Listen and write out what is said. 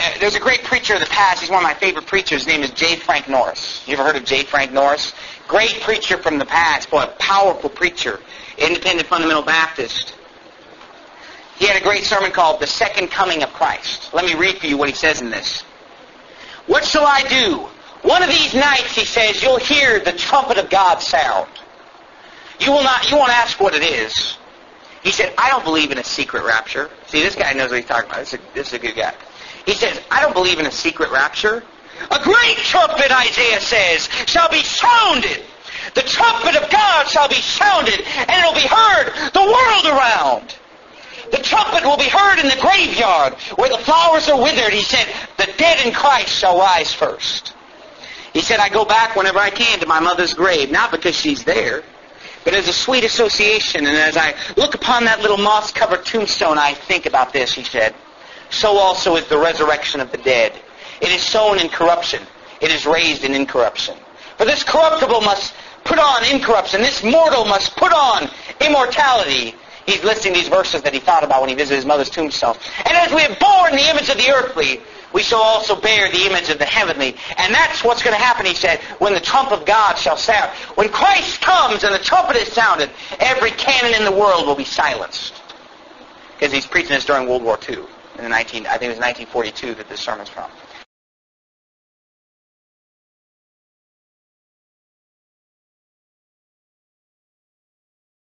There's a great preacher of the past. He's one of my favorite preachers. His name is J. Frank Norris. You ever heard of J. Frank Norris? Great preacher from the past, boy, a powerful preacher, independent fundamental Baptist. He had a great sermon called The Second Coming of Christ. Let me read for you what he says in this. What shall I do? One of these nights, he says, you'll hear the trumpet of God sound. You won't ask what it is. He said, I don't believe in a secret rapture. See, this guy knows what he's talking about. This is a good guy. He says, I don't believe in a secret rapture. A great trumpet, Isaiah says, shall be sounded. The trumpet of God shall be sounded, and it will be heard the world around. The trumpet will be heard in the graveyard where the flowers are withered. He said, the dead in Christ shall rise first. He said, I go back whenever I can to my mother's grave, not because she's there, but as a sweet association. And as I look upon that little moss-covered tombstone, I think about this, he said. So also is the resurrection of the dead. It is sown in corruption. It is raised in incorruption. For this corruptible must put on incorruption. This mortal must put on immortality. He's listing these verses that he thought about when he visited his mother's tombstone. And as we have borne the image of the earthly, we shall also bear the image of the heavenly. And that's what's going to happen, he said, when the trump of God shall sound. When Christ comes and the trumpet is sounded, every cannon in the world will be silenced. Because he's preaching this during World War II. I think it was 1942 that this sermon's from.